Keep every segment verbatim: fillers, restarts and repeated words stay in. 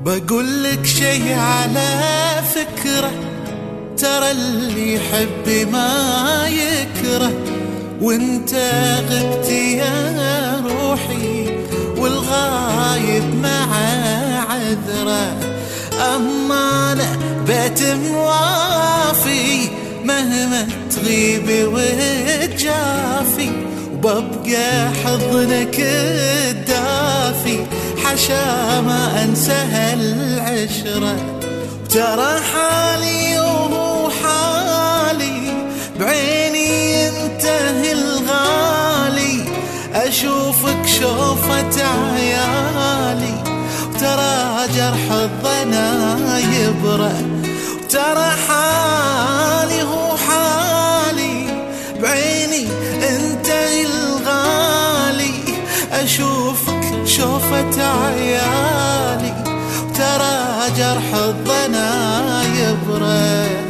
بقول لك شي على فكرة، ترى اللي يحب ما يكره، وانت غبت يا روحي والغايب مع عذره. اما انا بيت موافي مهما تغيبي وتجافي، وببقى حضنك الدافي حشا ما انسى هالعشره. ترى حالي وهو حالي بعيني ينتهي الغالي، اشوفك شوفة عيالي، وترى جرح الظنا يبرأ. ترى حالي هو حالي بعيني انتهي الغالي، اشوفك شوفة عيالي، وترى جرح الظنا يبرأ.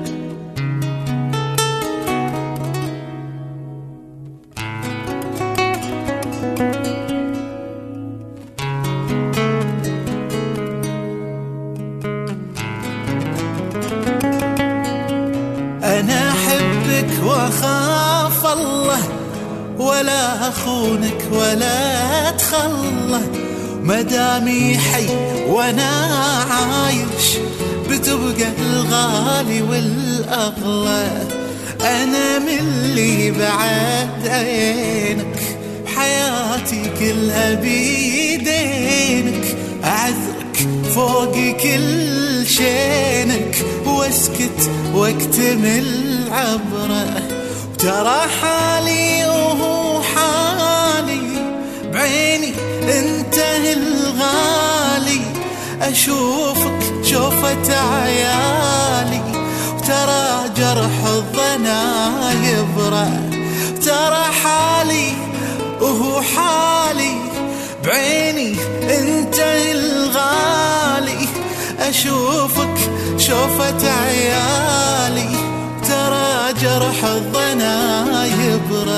أنا أحبك وأخاف الله، ولا أخونك ولا أتخلى، مدامي حي وأنا عايش بتبقى الغالي والأغلى. أنا من اللي بعد عينك بحياتي كلها بيدينك، أعذرك فوق كل شينك واسكت واكتمل عبره. ترى حالي وهو حالي بعيني انتهي الغالي، اشوفك شوفة عيالي، وترى جرح الظنا يبرأ. ترى حالي وهو حالي بعيني انتهي الغالي، اشوفك شوفة عيالي، ترى جرح الظنا يبرأ.